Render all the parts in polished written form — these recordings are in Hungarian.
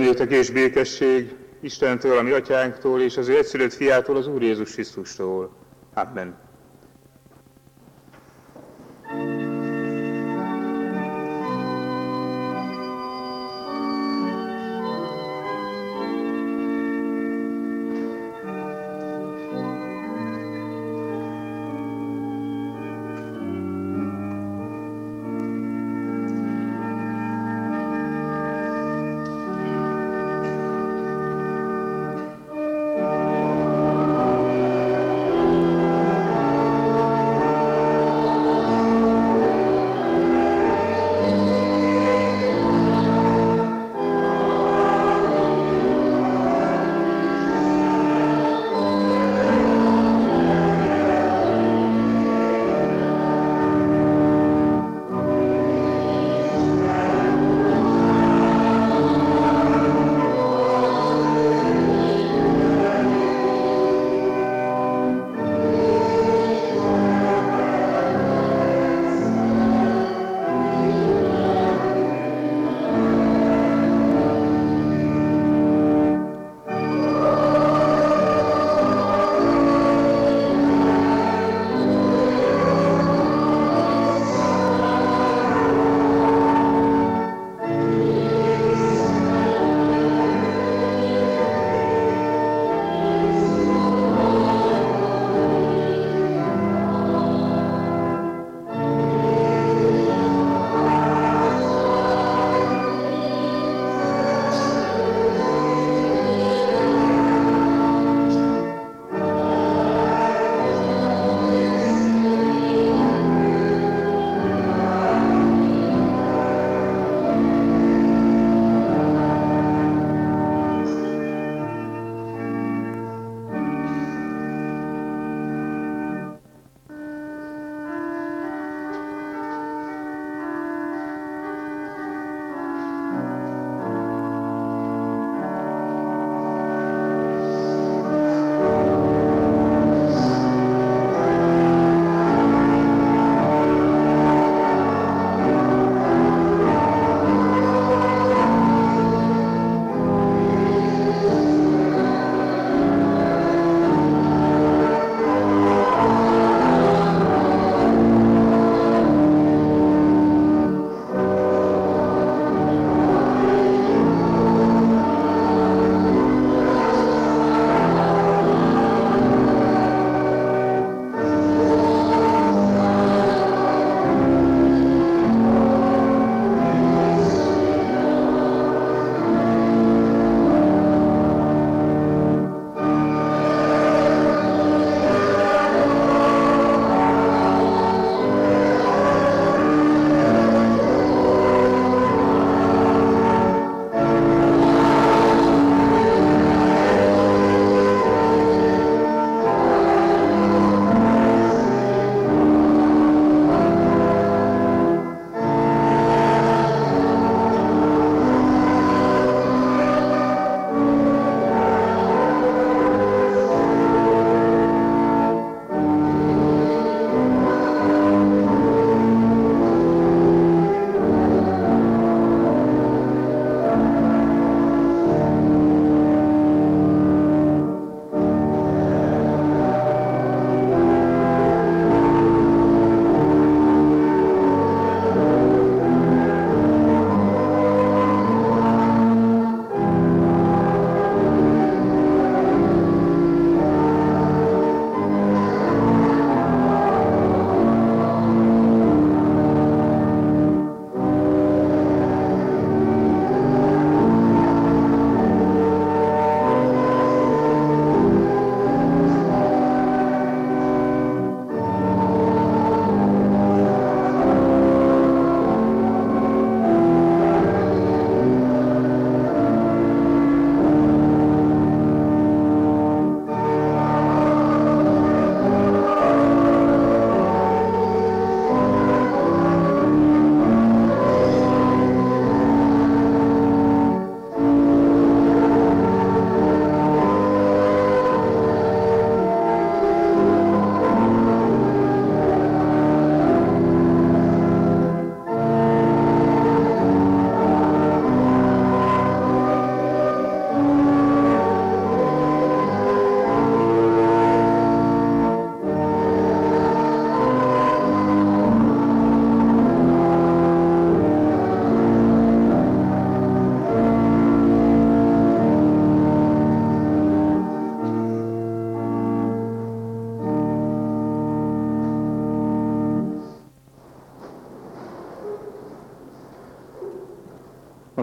Néktek és békesség Istentől, a mi atyánktól, és az ő egyszülött fiától, az Úr Jézus Krisztustól. Amen.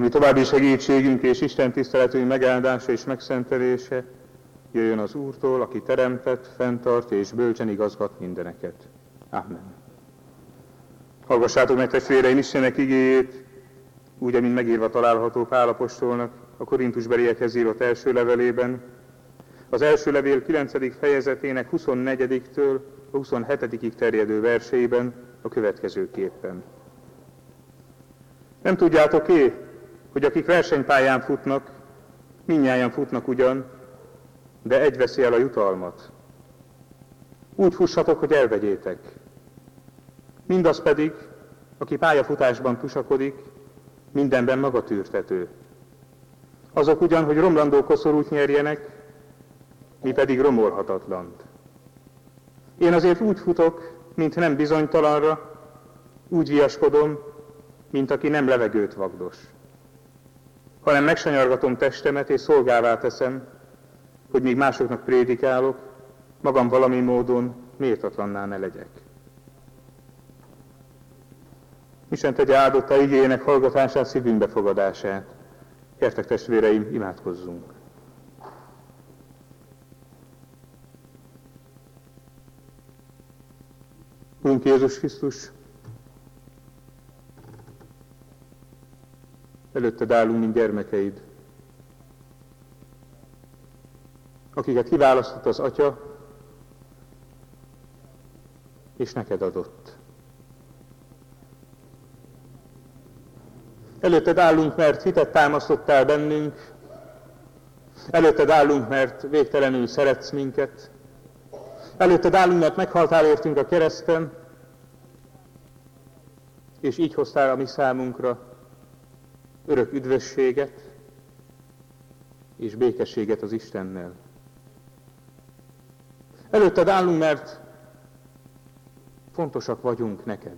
ami további segítségünk és Isten tiszteletünk megáldása és megszentelése jöjjön az Úrtól, aki teremtett, fenntart és bölcsen igazgat mindeneket. Amen. Hallgassátok meg, testvéreim, Istennek igéjét, úgy, amint megírva található Pál apostolnak a korintusbeliekhez írott első levelében, az első levél 9. fejezetének 24-től a 27-ig terjedő verseiben a következőképpen. Nem tudjátok-é, hogy akik versenypályán futnak, mindnyájan futnak ugyan, de egy veszi el a jutalmat. Úgy fussatok, hogy elvegyétek. Mindaz pedig, aki pályafutásban tusakodik, mindenben magatűrtető. Azok ugyan, hogy romlandó koszorút nyerjenek, mi pedig romolhatatlant. Én azért úgy futok, mint nem bizonytalanra, úgy viaskodom, mint aki nem levegőt vagdos, hanem megsanyargatom testemet és szolgává teszem, hogy míg másoknak prédikálok, magam valami módon méltatlanná ne legyek. Isten tegye áldotta igéjének hallgatását, szívünk befogadását. Gyertek, testvéreim, imádkozzunk. Úrunk Jézus Krisztus, előtted állunk, mint gyermekeid, akiket kiválasztott az Atya, és neked adott. Előtted állunk, mert hitet támasztottál bennünk, előtted állunk, mert végtelenül szeretsz minket, előtted állunk, mert meghaltál értünk a kereszten, és így hoztál a mi számunkra örök üdvösséget és békességet az Istennel. Előtted állunk, mert fontosak vagyunk neked.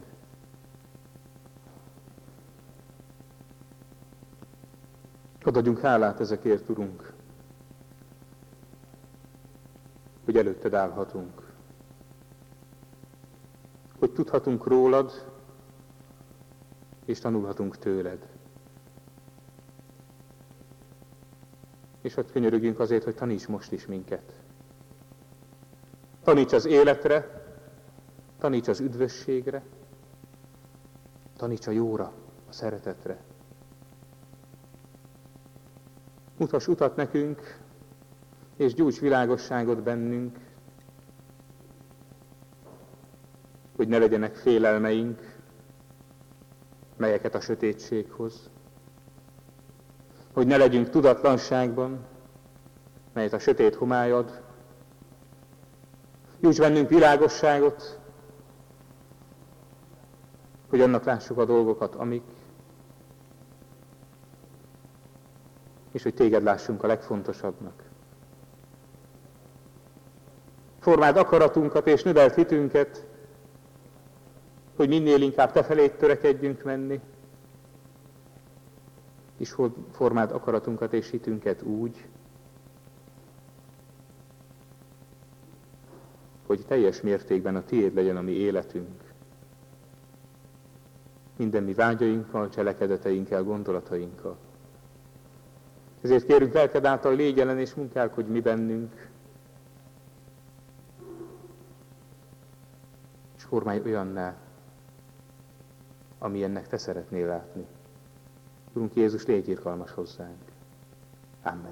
Hadd adjunk hálát ezekért, Urunk, hogy előtted állhatunk, hogy tudhatunk rólad, és tanulhatunk tőled. És hadd könyörögjünk azért, hogy taníts most is minket. Taníts az életre, taníts az üdvösségre, taníts a jóra, a szeretetre. Mutass utat nekünk, és gyújts világosságot bennünk, hogy ne legyenek félelmeink, melyeket a sötétség hoz, hogy ne legyünk tudatlanságban, melyet a sötét homály ad. Nyújts bennünk világosságot, hogy annak lássuk a dolgokat, amik, és hogy téged lássunk a legfontosabbnak. Formáld akaratunkat és növeld hitünket, hogy minél inkább te feléd törekedjünk menni, és formáld akaratunkat és hitünket úgy, hogy teljes mértékben a tiéd legyen a mi életünk. Minden mi vágyainkkal, cselekedeteinkkel, gondolatainkkal. Ezért kérünk, lelked által légy jelen és munkálkodj mi bennünk, és formálj olyanná, amilyennek te szeretnél látni. Urunk Jézus, légy irgalmas hozzánk. Amen.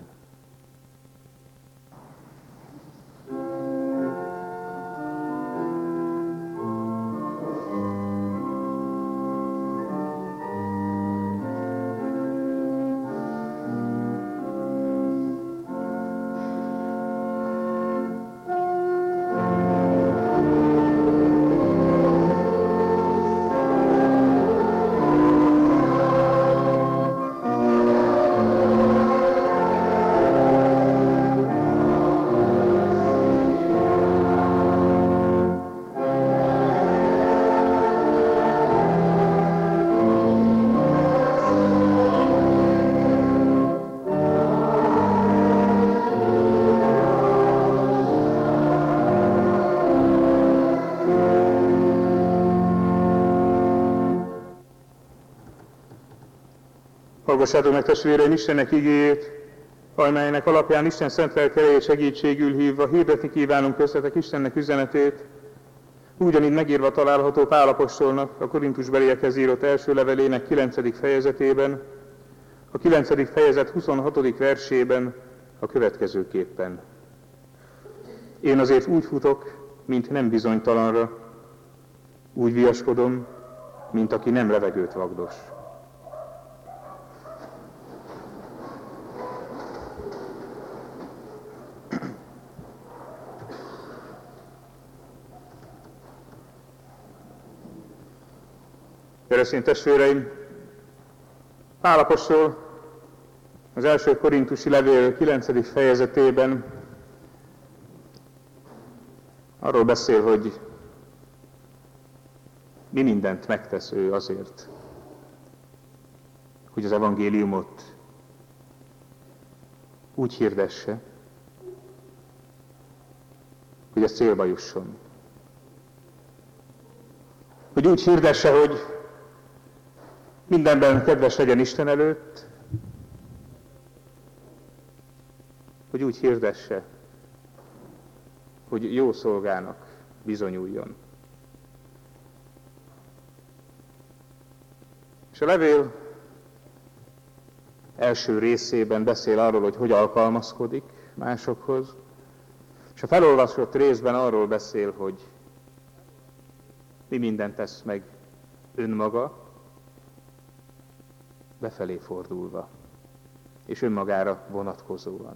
Hallgassátok meg, testvéreim, Istennek igéjét, amelynek alapján Isten szent lelke segítségül hívva hirdetni kívánunk köztetek Istennek üzenetét, ugyanígy megírva található Pál apostolnak a Korintusbeliekhez írott első levelének 9. fejezetében, a 9. fejezet 26. versében a következőképpen. Én azért úgy futok, mint nem bizonytalanra, úgy viaskodom, mint aki nem levegőt vagdos. Keresztény testvéreim, Pál apostol az első korintusi levél 9. fejezetében arról beszél, hogy mi mindent megtesz ő azért, hogy az evangéliumot úgy hirdesse, hogy ez célba jusson. Hogy úgy hirdesse, hogy mindenben kedves legyen Isten előtt, hogy úgy hirdesse, hogy jó szolgának bizonyuljon. És a levél első részében beszél arról, hogy hogy alkalmazkodik másokhoz, és a felolvasott részben arról beszél, hogy mi mindent tesz meg önmaga, befelé fordulva, és önmagára vonatkozóan.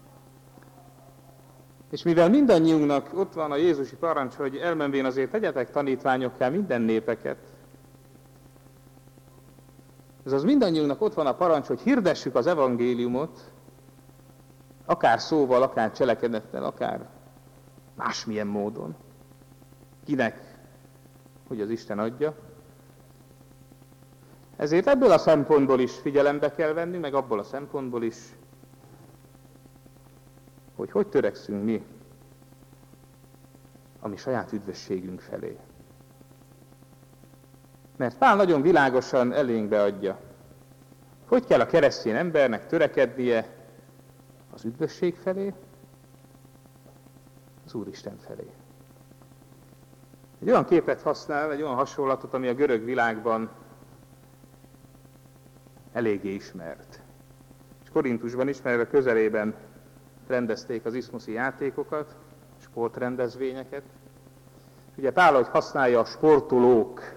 És mivel mindannyiunknak ott van a jézusi parancs, hogy elmenvén azért tegyetek tanítványokká minden népeket, azaz mindannyiunknak ott van a parancs, hogy hirdessük az evangéliumot, akár szóval, akár cselekedettel, akár másmilyen módon. Kinek, hogy az Isten adja. Ezért ebből a szempontból is figyelembe kell venni, meg abból a szempontból is, hogy törekszünk mi a mi saját üdvösségünk felé. Mert Pál nagyon világosan elénk beadja, hogy kell a keresztény embernek törekednie az üdvösség felé, az Úristen felé. Egy olyan képet használ, egy olyan hasonlatot, ami a görög világban eléggé ismert. És Korintusban is, mert a közelében rendezték az iszmuszi játékokat, sportrendezvényeket. Ugye Pál, hogy használja a sportolók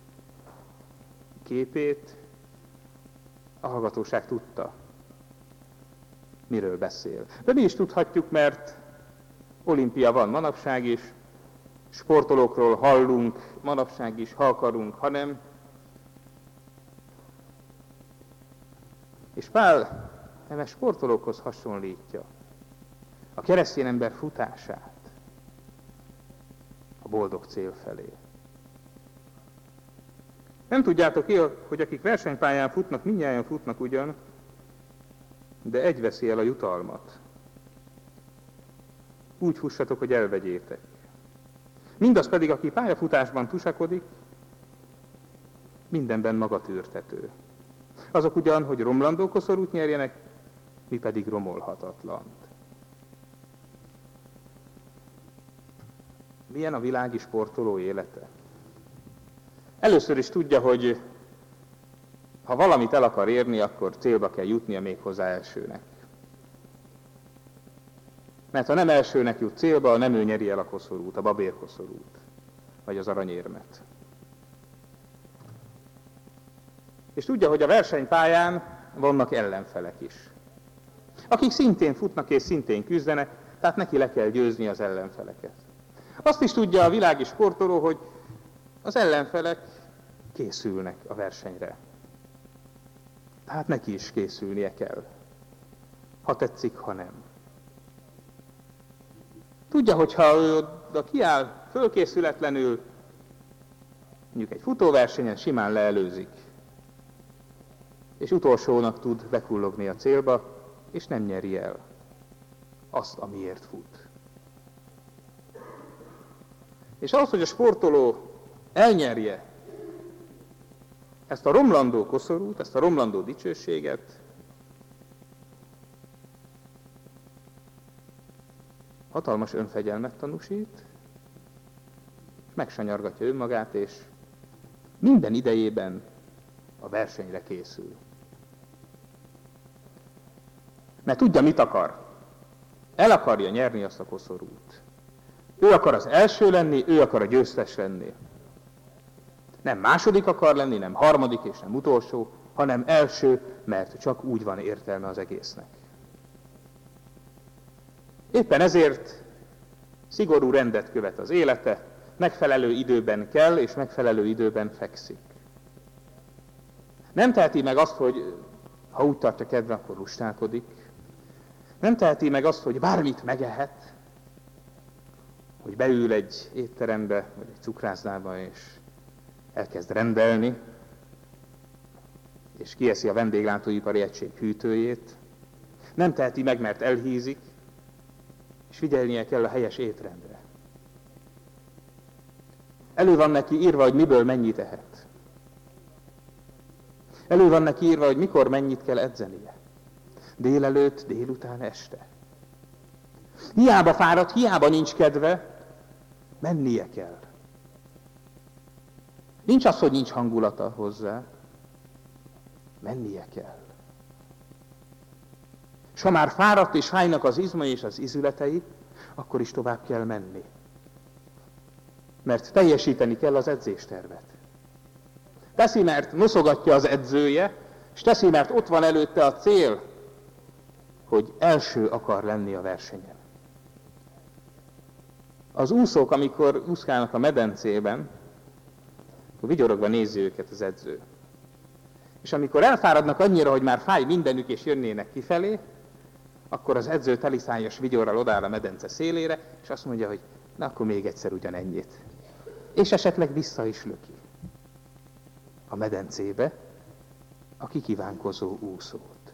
képét, a hallgatóság tudta, miről beszél. De mi is tudhatjuk, mert olimpia van manapság is, sportolókról hallunk manapság is, ha akarunk, ha nem. És Pál eme sportolókhoz hasonlítja a keresztény ember futását a boldog cél felé. Nem tudjátok ki, hogy akik versenypályán futnak, mindnyájan futnak ugyan, de egy veszi el a jutalmat. Úgy fussatok, hogy elvegyétek. Mindaz pedig, aki pályafutásban tusakodik, mindenben magatűrtető. Azok ugyan, hogy romlandó koszorút nyerjenek, mi pedig romolhatatlant. Milyen a világi sportoló élete? Először is tudja, hogy ha valamit el akar érni, akkor célba kell jutnia méghozzá elsőnek. Mert ha nem elsőnek jut célba, nem ő nyeri el a koszorút, a babérkoszorút, vagy az aranyérmet. És tudja, hogy a versenypályán vannak ellenfelek is, akik szintén futnak és szintén küzdenek, tehát neki le kell győzni az ellenfeleket. Azt is tudja a világi sportoló, hogy az ellenfelek készülnek a versenyre. Tehát neki is készülnie kell. Ha tetszik, ha nem. Tudja, hogy ha ő oda kiáll fölkészületlenül, mondjuk egy futóversenyen simán leelőzik, és utolsónak tud bekullogni a célba, és nem nyeri el azt, amiért fut. És ahhoz, hogy a sportoló elnyerje ezt a romlandó koszorút, ezt a romlandó dicsőséget hatalmas önfegyelmet tanúsít, megsanyargatja önmagát, és minden idejében a versenyre készül. Mert tudja, mit akar. El akarja nyerni azt a koszorút. Ő akar az első lenni, ő akar a győztes lenni. Nem második akar lenni, nem harmadik és nem utolsó, hanem első, mert csak úgy van értelme az egésznek. Éppen ezért szigorú rendet követ az élete, megfelelő időben kell és megfelelő időben fekszik. Nem teheti meg azt, hogy ha úgy tartja kedve, akkor lustálkodik. Nem teheti meg azt, hogy bármit megehet, hogy beül egy étterembe, vagy egy cukrászdába, és elkezd rendelni, és kieszi a vendéglátóipari egység hűtőjét. Nem teheti meg, mert elhízik, és figyelnie kell a helyes étrendre. Elő van neki írva, hogy miből mennyit ehet. Elő van neki írva, hogy mikor mennyit kell edzenie. Délelőtt, délután, este. Hiába fáradt, hiába nincs kedve, mennie kell. Nincs az, hogy nincs hangulata hozzá, mennie kell. És ha már fáradt és fájnak az izmai és az izületei, akkor is tovább kell menni. Mert teljesíteni kell az edzéstervet. Teszi, mert noszogatja az edzője, és teszi, mert ott van előtte a cél, hogy első akar lenni a versenyen. Az úszók, amikor úszkálnak a medencében, akkor vigyorogva nézi őket az edző. És amikor elfáradnak annyira, hogy már fáj mindenük és jönnének kifelé, akkor az edző teliszájas vigyorral odáll a medence szélére, és azt mondja, hogy na akkor még egyszer ugyanennyit. És esetleg vissza is löki a medencébe a kikívánkozó úszót.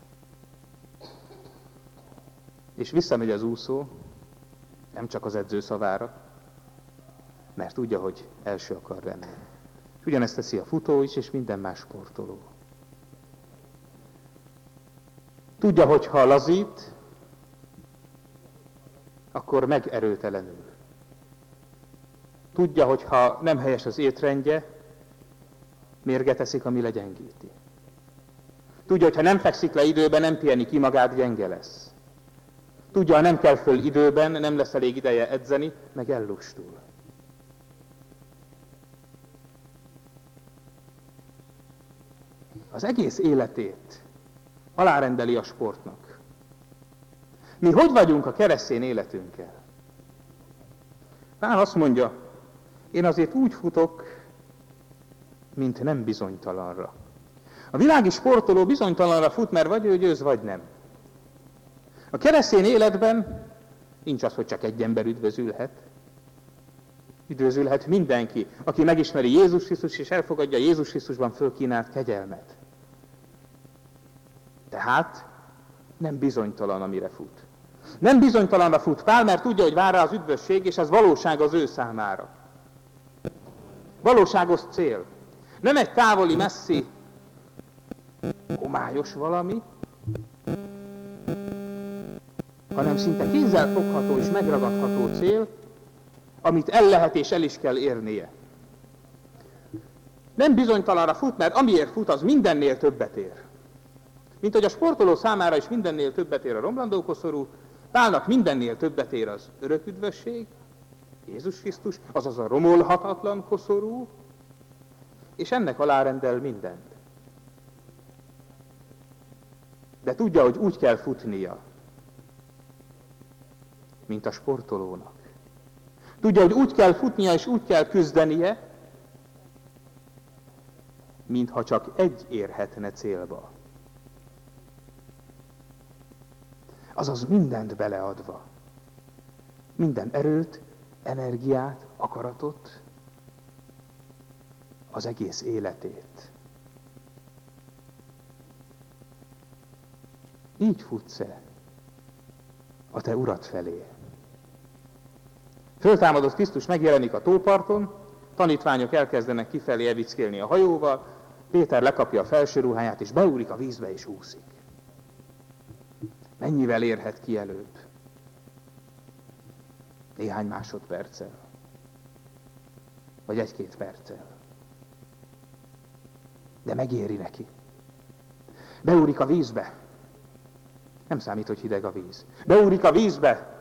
És visszamegy az úszó, nem csak az edző szavára, mert tudja, hogy első akar lenni. Ugyanezt teszi a futó is, és minden más sportoló. Tudja, hogy ha lazít, akkor megerőtelenül. Tudja, hogy ha nem helyes az étrendje, mérget eszik, ami legyengíti. Tudja, hogy ha nem fekszik le időben, nem piheni ki magát, gyenge lesz. Tudja, ha nem kell föl időben, nem lesz elég ideje edzeni, meg ellustul. Az egész életét alárendeli a sportnak. Mi hogy vagyunk a keresztény életünkkel? Pál azt mondja, én azért úgy futok, mint nem bizonytalanra. A világi sportoló bizonytalanra fut, mert vagy ő győz, vagy nem. A keresztény életben nincs az, hogy csak egy ember üdvözülhet. Üdvözülhet mindenki, aki megismeri Jézus Krisztus és elfogadja Jézus Krisztusban fölkínált kegyelmet. Tehát nem bizonytalan, amire fut. Nem bizonytalanra fut Pál, mert tudja, hogy vár rá az üdvösség, és ez valóság az ő számára. Valóságos cél. Nem egy távoli, messzi, homályos valami, hanem szinte kézzel fogható és megragadható cél, amit el lehet és el is kell érnie. Nem bizonytalanra fut, mert amiért fut, az mindennél többet ér. Mint hogy a sportoló számára is mindennél többet ér a romlandó koszorú, Pálnak mindennél többet ér az örök üdvösség, Jézus Krisztus, azaz a romolhatatlan koszorú, és ennek alárendel mindent. De tudja, hogy úgy kell futnia, mint a sportolónak. Tudja, hogy úgy kell futnia és úgy kell küzdenie, mintha csak egy érhetne célba. Azaz mindent beleadva. Minden erőt, energiát, akaratot, az egész életét. Így futsz-e a te Urad felé? Föltámadott Krisztus megjelenik a tóparton, tanítványok elkezdenek kifelé evickélni a hajóval, Péter lekapja a felső ruháját, és beúrik a vízbe, és úszik. Mennyivel érhet ki előbb? Néhány másodperccel. Vagy 1-2 perccel. De megéri neki. Beúrik a vízbe. Nem számít, hogy hideg a víz. Beúrik a vízbe,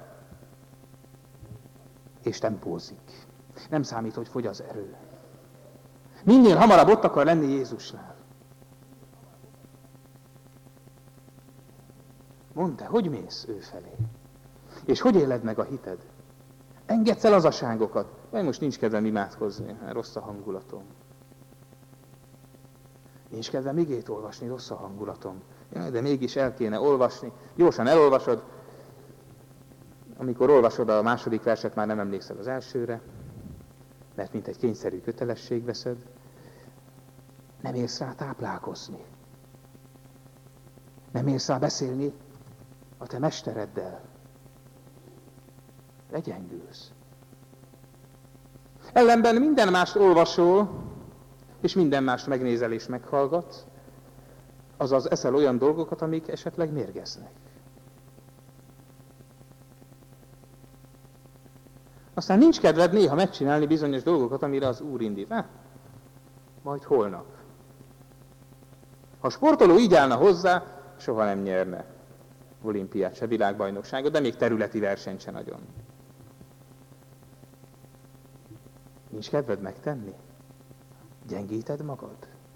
és tempózik. Nem számít, hogy fogy az erő. Minél hamarabb ott akar lenni Jézusnál. Mondd te, hogy mész ő felé? És hogy éled meg a hited? Engedsz el lazaságokat? Vagy most nincs kedvem imádkozni, rossz a hangulatom. Nincs kedvem igét olvasni, rossz a hangulatom. Jaj, de mégis el kéne olvasni. Gyorsan elolvasod. Amikor olvasod a második verset, már nem emlékszel az elsőre, mert mint egy kényszerű kötelesség veszed. Nem érsz rá táplálkozni. Nem érsz rá beszélni a te mestereddel. Legyengülsz. Ellenben minden mást olvasol, és minden mást megnézel és meghallgatsz, azaz eszel olyan dolgokat, amik esetleg mérgeznek. Aztán nincs kedved néha megcsinálni bizonyos dolgokat, amire az Úr indít. Majd holnap. Ha a sportoló így állna hozzá, soha nem nyerne olimpiát, se világbajnokságot, de még területi versenyt se nagyon. Nincs kedved megtenni? Gyengíted magad?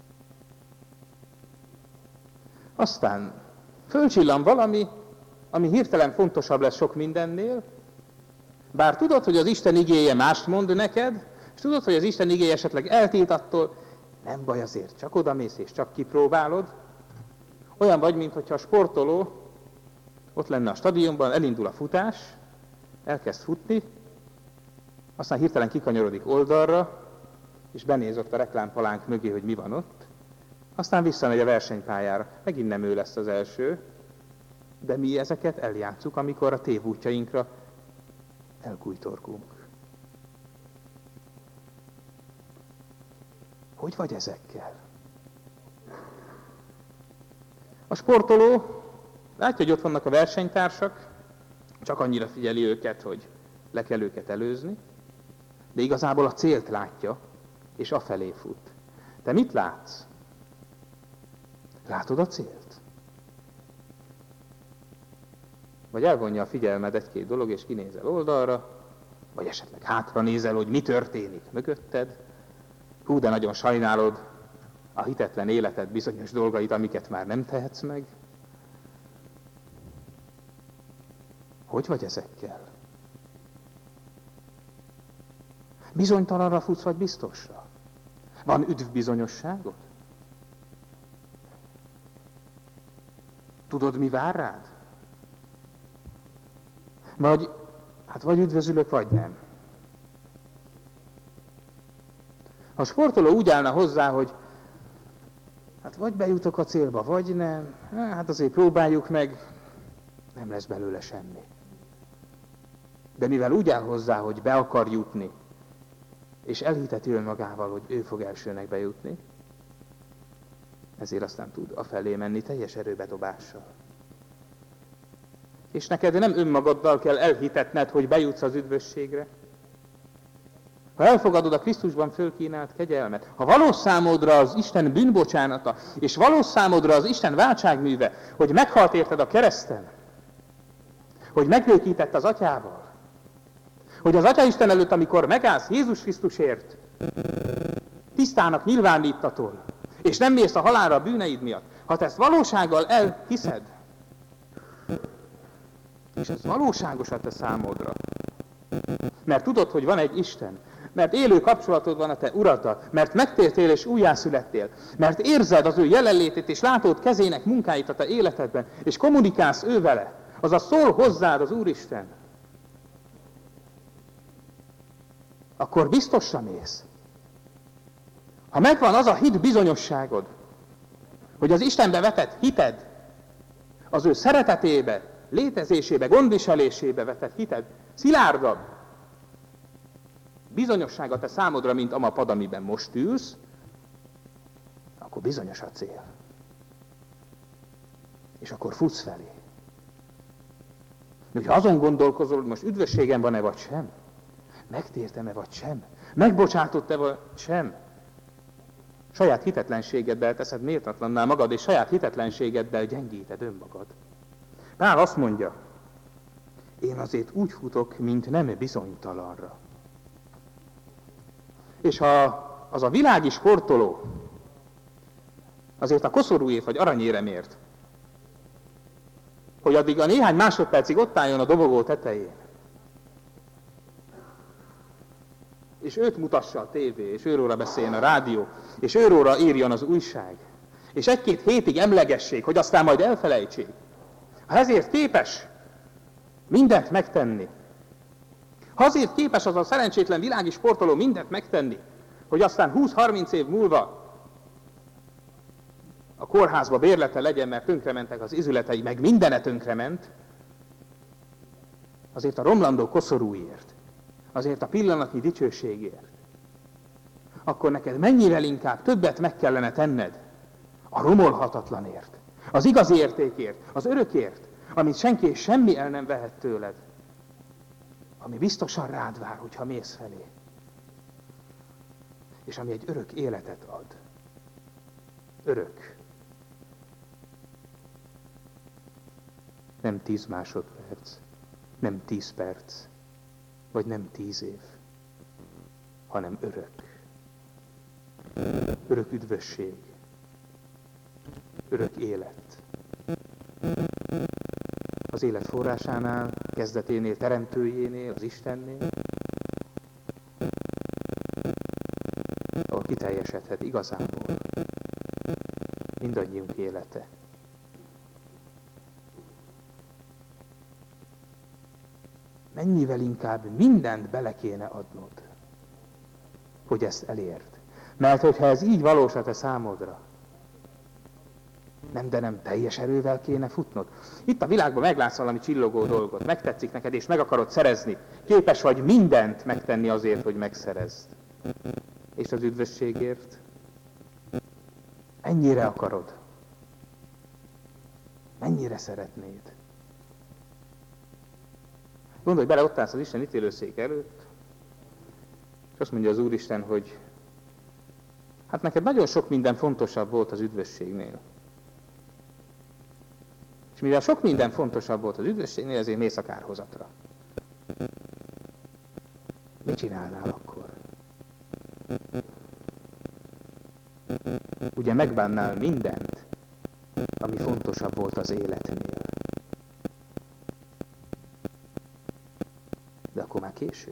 Aztán fölcsillan valami, ami hirtelen fontosabb lesz sok mindennél, bár tudod, hogy az Isten igéje mást mond neked, és tudod, hogy az Isten igéje esetleg eltilt attól, nem baj azért, csak odamész és csak kipróbálod. Olyan vagy, mintha a sportoló ott lenne a stadionban, elindul a futás, elkezd futni, aztán hirtelen kikanyarodik oldalra, és benéz ott a reklámpalánk mögé, hogy mi van ott, aztán visszamegy a versenypályára. Megint nem ő lesz az első, de mi ezeket eljátszuk, amikor a tévútjainkra elkújtorgunk. Hogy vagy ezekkel? A sportoló látja, hogy ott vannak a versenytársak, csak annyira figyeli őket, hogy le kell őket előzni, de igazából a célt látja, és afelé fut. Te mit látsz? Látod a célt? Vagy elvonja a figyelmed 1-2 dolog, és kinézel oldalra, vagy esetleg hátra nézel, hogy mi történik mögötted. Hú, de nagyon sajnálod a hitetlen életed bizonyos dolgait, amiket már nem tehetsz meg. Hogy vagy ezekkel? Bizonytalanra futsz, vagy biztosra? Van üdvbizonyosságod? Tudod, mi vár rád? Vagy üdvözülök, vagy nem. Ha a sportoló úgy állna hozzá, hogy vagy bejutok a célba, vagy nem, azért próbáljuk meg, nem lesz belőle semmi. De mivel úgy áll hozzá, hogy be akar jutni, és elhiteti önmagával, hogy ő fog elsőnek bejutni, ezért aztán tud afelé menni teljes erőbedobással. És neked nem önmagaddal kell elhitetned, hogy bejutsz az üdvösségre. Ha elfogadod a Krisztusban fölkínált kegyelmet, ha valós számodra az Isten bűnbocsánata, és valós számodra az Isten váltságműve, hogy meghalt érted a kereszten, hogy megbékített az Atyával, hogy az Atyaisten előtt, amikor megállsz Jézus Krisztusért, tisztának nyilvánítatol, és nem mész a halálra a bűneid miatt, ha te ezt valósággal elhiszed, és ez valóságos a te számodra, mert tudod, hogy van egy Isten, mert élő kapcsolatod van a te Uraddal, mert megtértél és újjászülettél, mert érzed az ő jelenlétét, és látod kezének munkáit a te életedben, és kommunikálsz ő vele, azaz szól hozzád az Úristen, akkor biztosra mész. Ha megvan az a hit bizonyosságod, hogy az Istenbe vetett hited, az ő szeretetébe, létezésébe, gondviselésébe vetett hited szilárdabb bizonyossága te számodra, mint ama pad, amiben most ülsz, akkor bizonyos a cél. És akkor futsz felé. De hogyha azon gondolkozol, hogy most üdvösségem van-e vagy sem, megtértem-e vagy sem, megbocsátott-e vagy sem, saját hitetlenségeddel teszed méltatlanná magad, és saját hitetlenségeddel gyengíted önmagad. Pál azt mondja, én azért úgy futok, mint nem bizonytalanra. És ha az a világi sportoló azért a koszorúért vagy aranyéremért, hogy addig a néhány másodpercig ott álljon a dobogó tetején, és őt mutassa a tévé, és őróla beszéljen a rádió, és őróla írjon az újság, és egy-két hétig emlegessék, hogy aztán majd elfelejtsék. Ha ezért képes mindent megtenni, ha azért képes az a szerencsétlen világi sportoló mindent megtenni, hogy aztán 20-30 év múlva a kórházba bérlete legyen, mert tönkrementek az izületei, meg mindene tönkrement, azért a romlandó koszorúért, azért a pillanatnyi dicsőségért, akkor neked mennyivel inkább többet meg kellene tenned a romolhatatlanért, az igazi értékért, az örökért, amit senki és semmi el nem vehet tőled, ami biztosan rád vár, hogyha mész felé, és ami egy örök életet ad. Örök. Nem 10 másodperc, nem 10 perc, vagy nem 10 év, hanem örök. Örök üdvösség, örök élet. Az élet forrásánál, kezdeténél, teremtőjénél, az Istennél, ahol kiteljesedhet igazából mindannyiunk élete. Mennyivel inkább mindent bele kéne adnod, hogy ezt elérd. Mert hogyha ez így valós a te számodra, nem teljes erővel kéne futnod. Itt a világban meglátsz valami csillogó dolgot, megtetszik neked, és meg akarod szerezni. Képes vagy mindent megtenni azért, hogy megszerezd. És az üdvösségért? Ennyire akarod? Mennyire szeretnéd? Gondolj bele, ott állsz az Isten ítélőszék előtt, és azt mondja az Úristen, hogy hát neked nagyon sok minden fontosabb volt az üdvösségnél. És mivel sok minden fontosabb volt az üdvösségnél, ezért mész a kárhozatra. Mit csinálnál akkor? Ugye megbánnál mindent, ami fontosabb volt az életnél. De akkor már késő.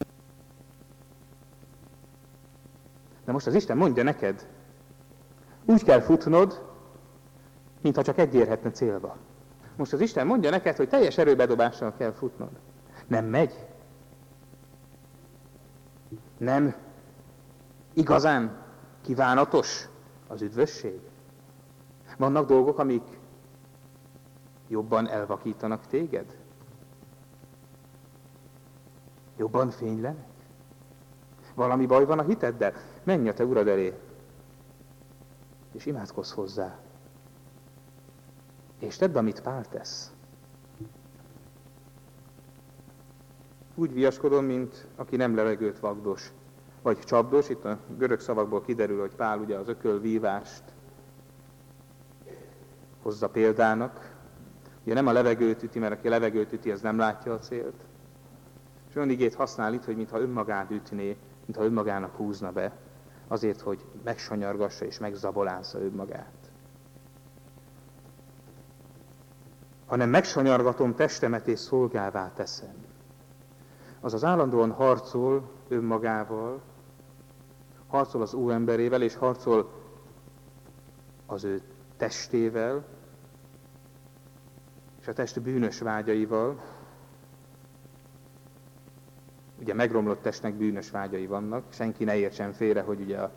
De most az Isten mondja neked, úgy kell futnod, mintha csak egy érhetne célba. Most az Isten mondja neked, hogy teljes erőbedobással kell futnod. Nem megy. Nem igazán kívánatos az üdvösség. Vannak dolgok, amik jobban elvakítanak téged? Jobban fénylenek? Valami baj van a hiteddel? Menj a te Urad elé, és imádkozz hozzá. És tedd, amit Pál tesz. Úgy viaskodom, mint aki nem levegőt vagdos, vagy csapdos. Itt a görög szavakból kiderül, hogy Pál ugye az ökölvívást hozza példának. Ugye nem a levegőt üti, mert aki a levegőt üti, az nem látja a célt. És olyan igét használ itt, hogy mintha önmagát ütné, mintha önmagának húzna be, azért, hogy megsanyargassa és megzabolázza önmagát. Hanem megsanyargatom testemet és szolgává teszem. Azaz állandóan harcol önmagával, harcol az óemberével, és harcol az ő testével, és a test bűnös vágyaival. Ugye megromlott testnek bűnös vágyai vannak, senki ne értsen félre, hogy ugye a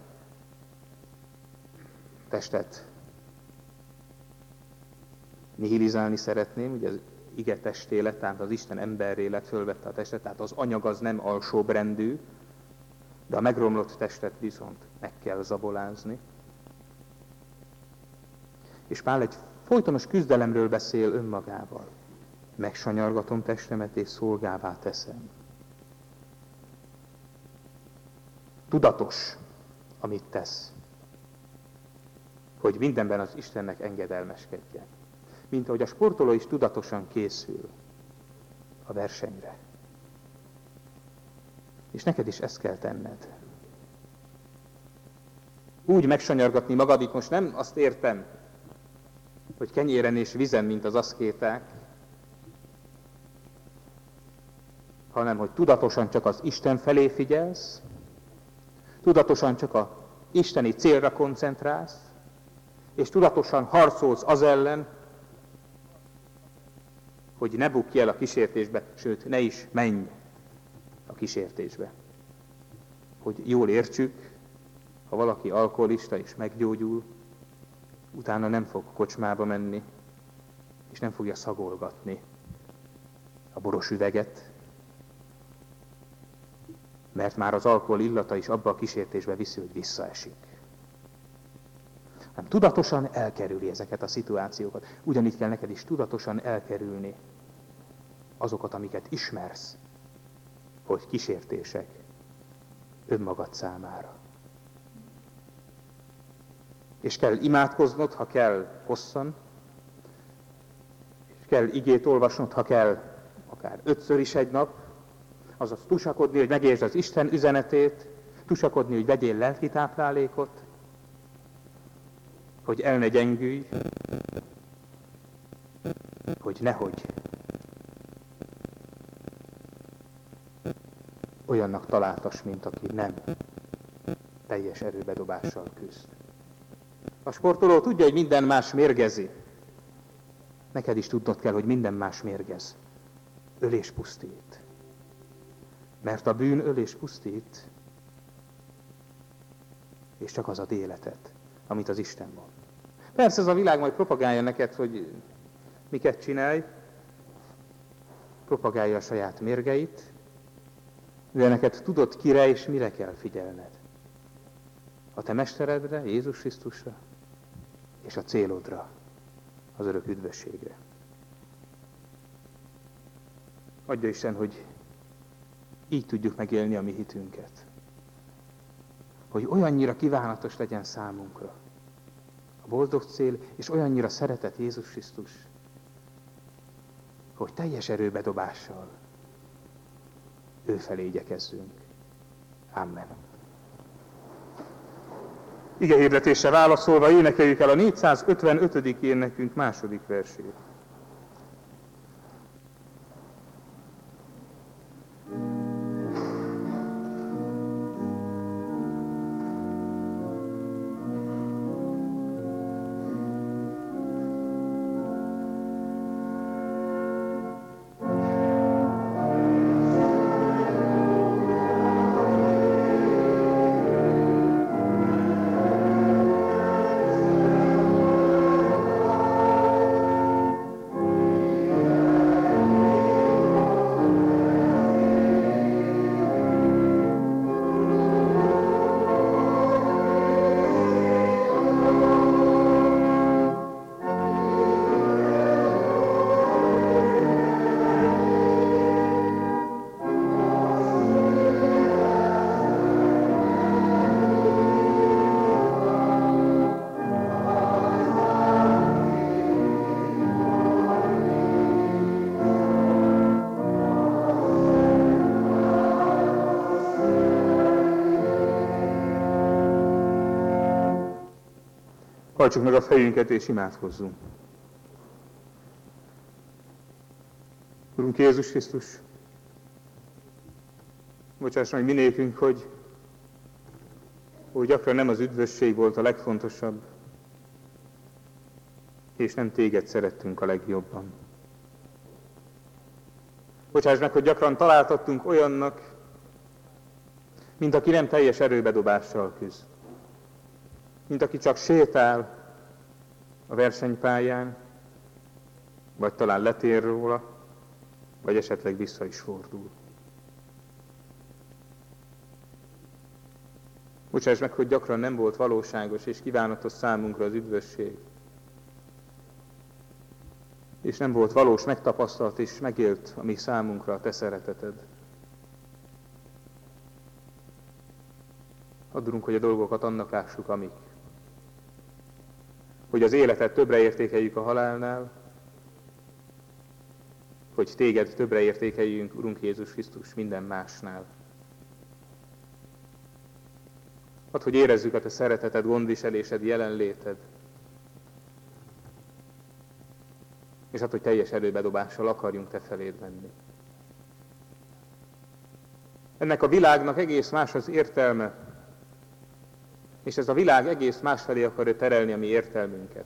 testet nihilizálni szeretném, ugye az ige testé lett, tehát az Isten emberré lett, fölvette a testet, tehát az anyag az nem alsóbrendű, de a megromlott testet viszont meg kell zabolázni. És Pál egy folytonos küzdelemről beszél önmagával. Megsanyargatom testemet és szolgává teszem. Tudatos, amit tesz, hogy mindenben az Istennek engedelmeskedjen. Mint ahogy a sportoló is tudatosan készül a versenyre. És neked is ezt kell tenned. Úgy megsanyargatni magad, itt most nem azt értem, hogy kenyéren és vizen, mint az aszkéták, hanem hogy tudatosan csak az Isten felé figyelsz, tudatosan csak az isteni célra koncentrálsz, és tudatosan harcolsz az ellen, hogy ne bukj el a kísértésbe, sőt, ne is menj a kísértésbe. Hogy jól értsük, ha valaki alkoholista és meggyógyul, utána nem fog kocsmába menni, és nem fogja szagolgatni a boros üveget, mert már az alkohol illata is abba a kísértésbe viszi, hogy visszaesik. hanem tudatosan elkerüli ezeket a szituációkat. Ugyanígy kell neked is tudatosan elkerülni azokat, amiket ismersz, hogy kísértések önmagad számára. És kell imádkoznod, ha kell hosszan, és kell igét olvasnod, ha kell akár 5-ször is egy nap, azaz tusakodni, hogy megértsd az Isten üzenetét, tusakodni, hogy vegyél lelki táplálékot, hogy el ne gyengülj, hogy nehogy olyannak találtas, mint aki nem teljes erőbedobással küzd. A sportoló tudja, hogy minden más mérgezi. Neked is tudnod kell, hogy minden más mérgez. Öl és pusztít. Mert a bűn öl és pusztít, és csak az ad életet, amit az Isten mond. Persze ez a világ majd propagálja neked, hogy miket csinálj, propagálja a saját mérgeit, de neked tudod, kire és mire kell figyelned. A te mesteredre, Jézus Krisztusra, és a célodra, az örök üdvösségre. Adja Isten, hogy így tudjuk megélni a mi hitünket. Hogy olyannyira kívánatos legyen számunkra a boldog cél, és olyannyira szeretett Jézus Krisztus, hogy teljes erőbedobással ő felé igyekezzünk. Amen. Ige hirdetésre válaszolva énekeljük el a 455. énekünk második versét. Hajtsuk meg a fejünket és imádkozzunk. Urunk Jézus Krisztus, bocsáss meg minékünk, hogy gyakran nem az üdvösség volt a legfontosabb, és nem téged szerettünk a legjobban. Bocsáss meg, hogy gyakran találtattunk olyannak, mint aki nem teljes erőbedobással küzd. Mint aki csak sétál a versenypályán, vagy talán letér róla, vagy esetleg vissza is fordul. Bocsáss meg, hogy gyakran nem volt valóságos és kívánatos számunkra az üdvösség, és nem volt valós, megtapasztalt és megélt a mi számunkra a te szereteted. Add, Urunk, hogy a dolgokat annak lássuk, amik. Hogy az életet többre értékeljük a halálnál, hogy téged többre értékeljünk, Urunk Jézus Krisztus, minden másnál. Add, hogy érezzük a te szereteted, gondviselésed, jelenléted, és add, hogy teljes erőbedobással akarjunk te feléd menni. Ennek a világnak egész más az értelme, és ez a világ egész másfelé akarja terelni a mi értelmünket.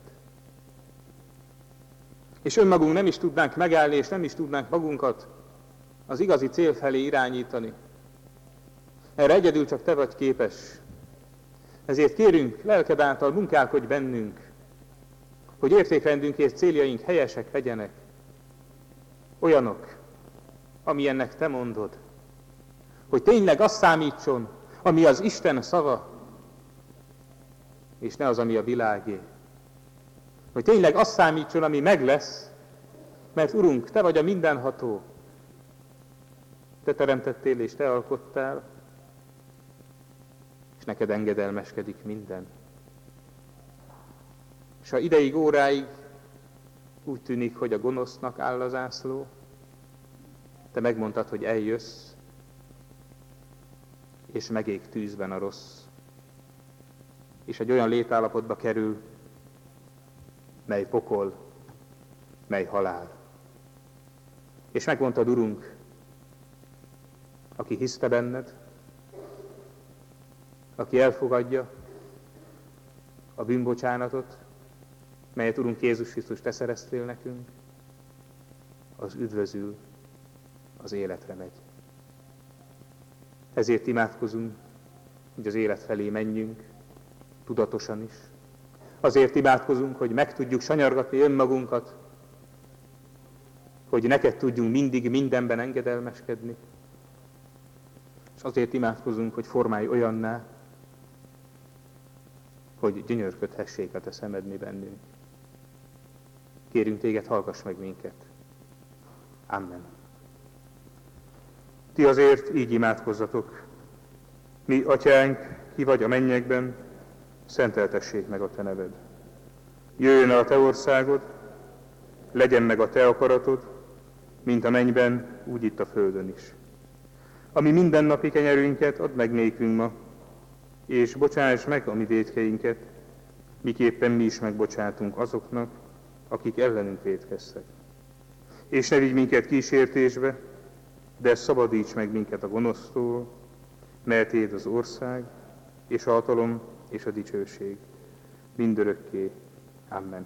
És önmagunk nem is tudnánk megállni, és nem is tudnánk magunkat az igazi cél felé irányítani. Erre egyedül csak te vagy képes. Ezért kérünk, lelked által munkálkodj bennünk, hogy értékrendünk és céljaink helyesek legyenek, olyanok, amilyennek te mondod, hogy tényleg az számítson, ami az Isten szava, és ne az, ami a világé. Hogy tényleg az számítson, ami meg lesz, mert Urunk, te vagy a mindenható. Te teremtettél és te alkottál, és neked engedelmeskedik minden. És ha ideig, óráig úgy tűnik, hogy a gonosznak áll a zászló, te megmondtad, hogy eljössz, és megég tűzben a rossz. És egy olyan létállapotba kerül, mely pokol, mely halál. És megmondtad, Urunk, aki hiszte benned, aki elfogadja a bűnbocsánatot, melyet, Urunk Jézus Krisztus, te szereztél nekünk, az üdvözül, az életre megy. Ezért imádkozunk, hogy az élet felé menjünk, tudatosan is. Azért imádkozunk, hogy meg tudjuk sanyargatni önmagunkat, hogy neked tudjunk mindig mindenben engedelmeskedni. És azért imádkozunk, hogy formálj olyanná, hogy gyönyörködhessék a te szemed mi bennünk. Kérünk téged, hallgass meg minket. Amen. Ti azért így imádkozzatok. Mi, Atyánk, ki vagy a mennyekben, szenteltessék meg a te neved. Jöjjön el a te országod, legyen meg a te akaratod, mint a mennyben, úgy itt a földön is. Ami mindennapi kenyerünket add meg nékünk ma, és bocsáss meg a mi vétkeinket, miképpen mi is megbocsátunk azoknak, akik ellenünk vétkeztek. És ne vigy minket kísértésbe, de szabadíts meg minket a gonosztól, mert tiéd az ország, és a hatalom, és a dicsőség mindörökké. Amen.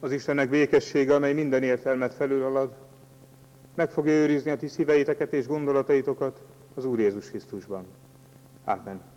az Istennek békessége, amely minden értelmet felülhalad, meg fogja őrizni a ti szíveiteket és gondolataitokat az Úr Jézus Krisztusban. Amen.